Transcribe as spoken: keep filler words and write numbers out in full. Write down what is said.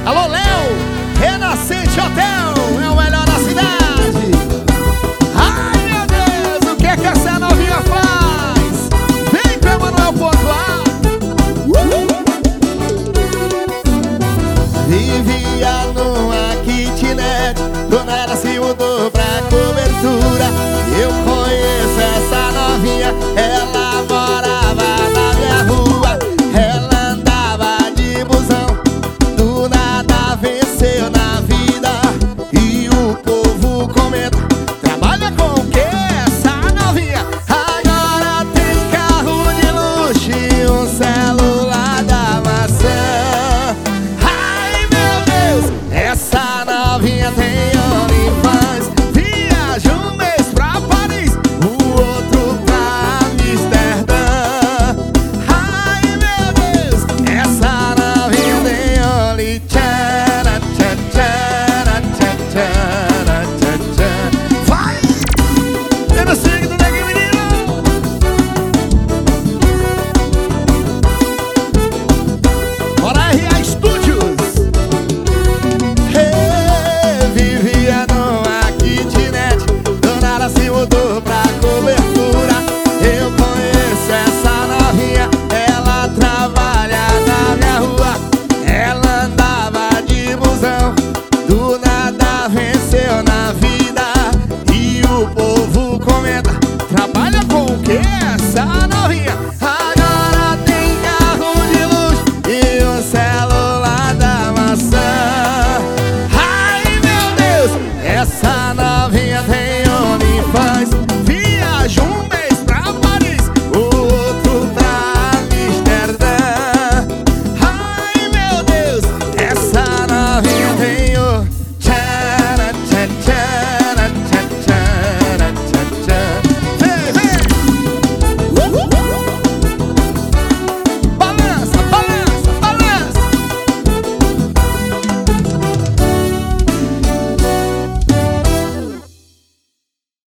Alô, Léo, Renascente Hotel, é o melhor da cidade. Ai, meu Deus, o que é que essa novinha faz? Vem com Emanuel Pontuar. Vivia numa kitnet, dona era